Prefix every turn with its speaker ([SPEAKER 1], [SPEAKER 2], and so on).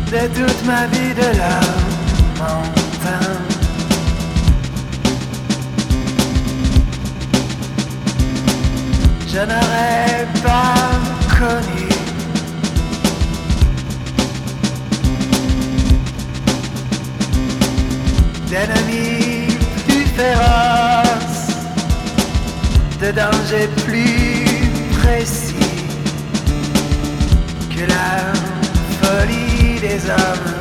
[SPEAKER 1] de toute ma vie de lamentin. Je n'aurais pas connu d'ennemis plus féroces, de dangers plus précis que la folie des hommes.